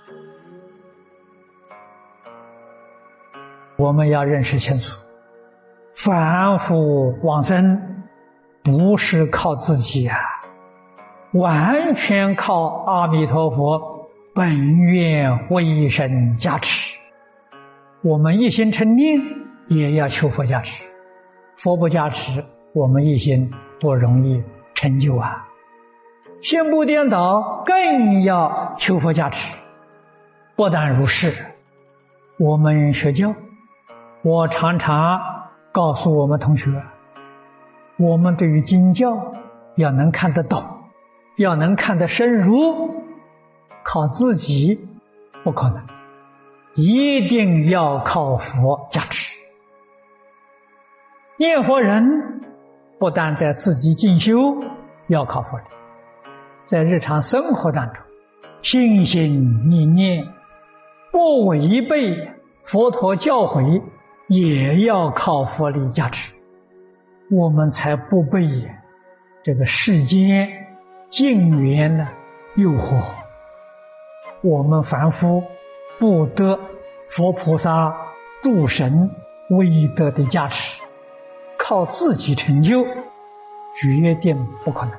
我们要认识清楚，凡夫往生不是靠自己完全靠阿弥陀佛本愿威神加持。我们一心称念也要求佛加持，佛不加持，我们一心不容易成就心不颠倒，更要求佛加持。不但如是，我们学教，我常常告诉我们同学，我们对于经教要能看得懂，要能看得深入，靠自己不可能，一定要靠佛加持。念佛人不但在自己进修要靠佛力，在日常生活当中心心念念不违背佛陀教诲，也要靠佛力加持，我们才不被这个世间境缘诱惑。我们凡夫不得佛菩萨诸神威德的加持，靠自己成就决定不可能。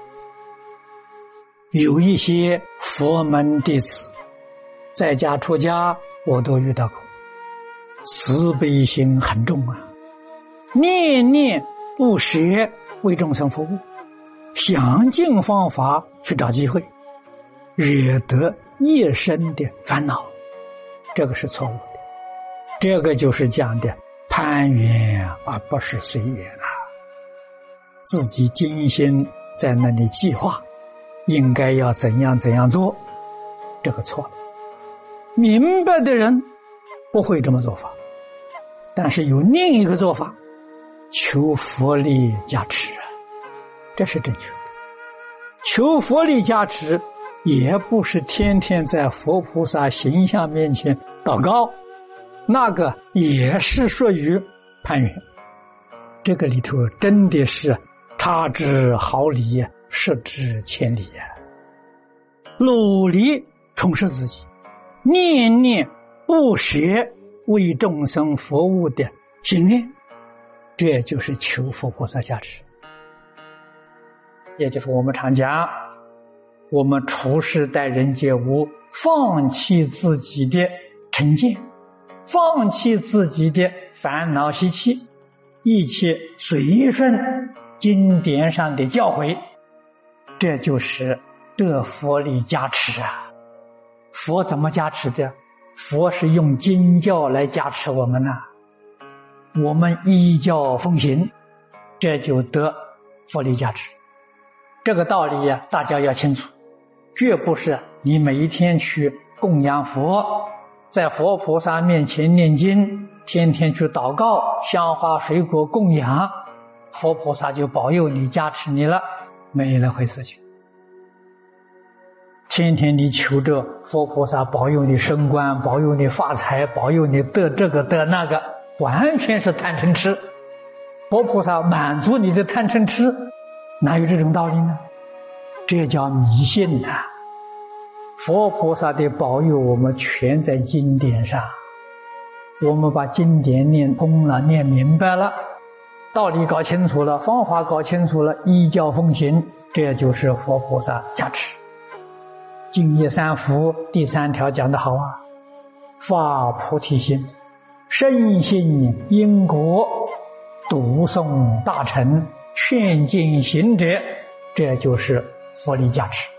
有一些佛门弟子在家出家，我都遇到过，慈悲心很重念念不舍为众生服务，想尽方法去找机会，惹得一生的烦恼，这个是错误的。这个就是讲的攀缘而不是随缘自己精心在那里计划应该要怎样怎样做，这个错了。明白的人不会这么做法，但是有另一个做法，求佛力加持这是正确的。求佛力加持也不是天天在佛菩萨形象面前祷告，那个也是属于攀缘，这个里头真的是差之毫厘，失之千里努力充实自己，念念不舍为众生服务的心愿，这就是求佛菩萨加持。也就是我们常讲，我们处事待人接物，放弃自己的成见，放弃自己的烦恼习气，一切随顺经典上的教诲，这就是得佛力加持佛怎么加持的？佛是用经教来加持我们我们依教奉行，这就得佛力加持。这个道理大家要清楚，绝不是你每一天去供养佛，在佛菩萨面前念经，天天去祷告，香花水果供养，佛菩萨就保佑你加持你了，没那回事情。天天你求着佛菩萨保佑你升官，保佑你发财，保佑你得这个得那个，完全是贪嗔痴。佛菩萨满足你的贪嗔痴，哪有这种道理呢？这叫迷信佛菩萨的保佑我们全在经典上，我们把经典念通了，念明白了，道理搞清楚了，方法搞清楚了，依教奉行，这就是佛菩萨加持。净业三福第3条讲得好发菩提心，深信因果，读诵大乘，劝进行者，这就是佛力加持。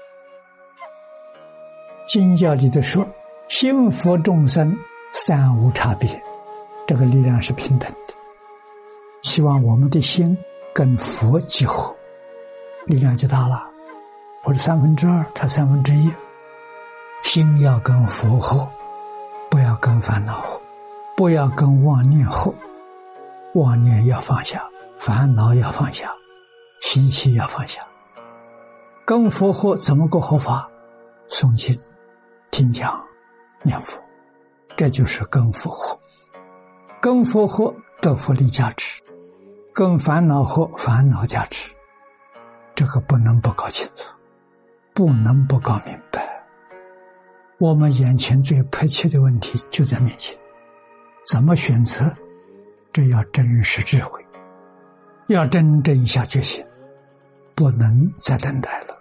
经教里的说，心佛众生三无差别，这个力量是平等的。希望我们的心跟佛结合，力量就大了。我是2/3，他1/3，心要跟佛合，不要跟烦恼合，不要跟妄念合。妄念要放下，烦恼要放下，习气要放下。跟佛合怎么个合法？诵经、听讲、念佛，这就是跟佛合。跟佛合得佛力加持，跟烦恼合烦恼加持，这个不能不搞清楚，不能不搞明白。 我们眼前最迫切的问题就在面前，怎么选择？这要真实智慧，要真正下决心，不能再等待了。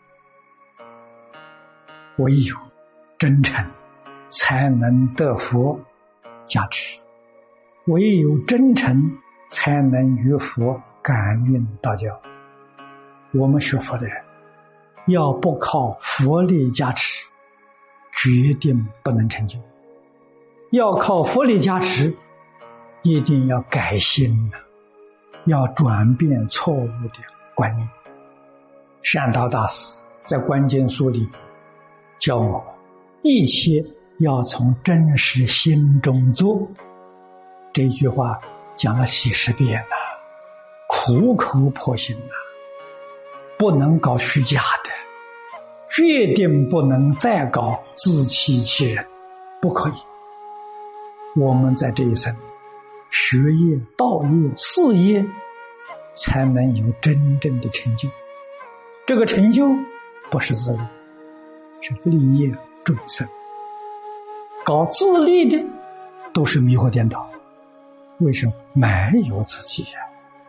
唯有真诚才能得佛加持，唯有真诚才能与佛感应道交。我们学佛的人要不靠佛力加持，决定不能成就。要靠佛力加持，一定要改心了，要转变错误的观念。善导大师在关键书里教我们，一切要从真实心中做。这句话讲了几十遍了，苦口婆心了，不能搞虚假的，决定不能再搞自欺欺人，不可以。我们在这一生学业、道业、事业才能有真正的成就。这个成就不是自利，是利益众生。搞自利的都是迷惑颠倒，为什么？没有自己呀。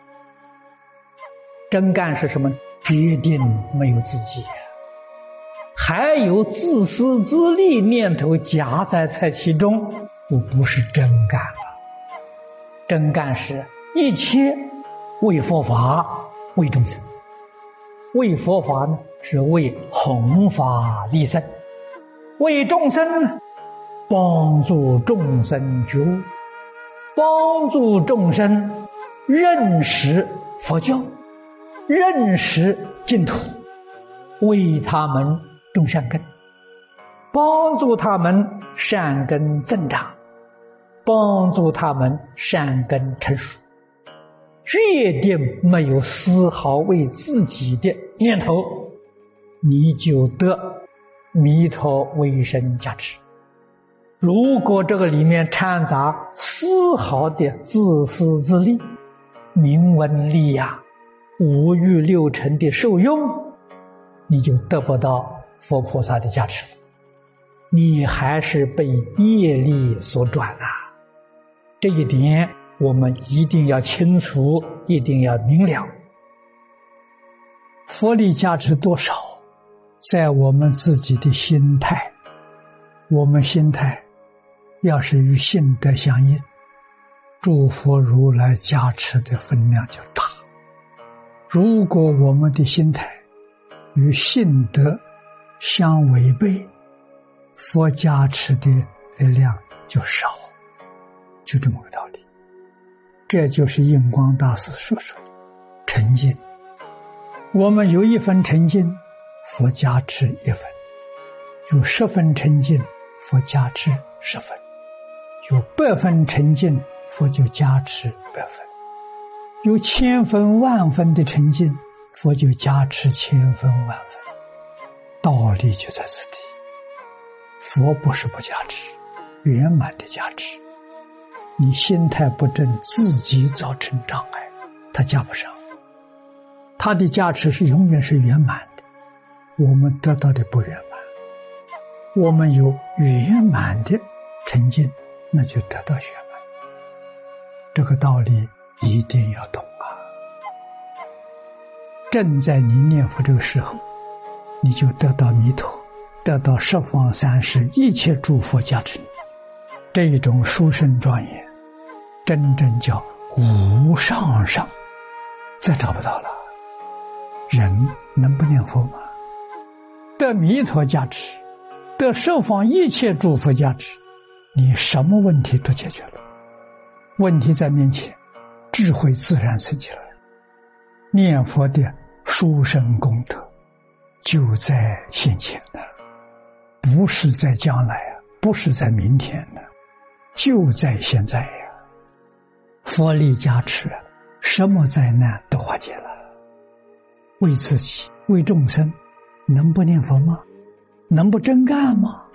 真干是什么？决定没有自己呀，还有自私自利念头夹在其中，就不是真干了。真干是一切为佛法，为众生。为佛法呢，是为弘法利生；为众生呢，帮助众生觉悟，帮助众生认识佛教，认识净土，为他们种善根，帮助他们善根增长，帮助他们善根成熟，决定没有丝毫为自己的念头，你就得弥陀威神加持。如果这个里面掺杂丝毫的自私自利、名闻利养、五欲六尘的受用，你就得不到佛菩萨的加持，你还是被业力所转啊。这一点我们一定要清楚，一定要明了。佛力加持多少，在我们自己的心态。我们心态要是与信德相应，诸佛如来加持的分量就大。如果我们的心态与信德相违背，佛加持的量就少，就这么个道理。这就是印光大师所说的诚信。我们有一分诚信，佛加持一分；有10分诚信，佛加持10分；有100分诚信，佛就加持100分；有1000分万分的诚信，佛就加持1000分万分。道理就在此地。佛不是不加持，圆满的加持。你心态不正，自己造成障碍，他加不上。他的加持是永远是圆满的，我们得到的不圆满。我们有圆满的成就，那就得到圆满。这个道理一定要懂啊！正在你念佛这个时候，你就得到弥陀，得到十方三世一切诸佛加持你。这一种殊胜庄严，真正叫无上上，再找不到了。人能不念佛吗？得弥陀加持，得十方一切诸佛加持，你什么问题都解决了。问题在面前，智慧自然升起来。念佛的殊胜功德就在现前了，不是在将来啊，不是在明天呢，就在现在呀。佛力加持，什么灾难都化解了。为自己，为众生，能不念佛吗？能不真干吗？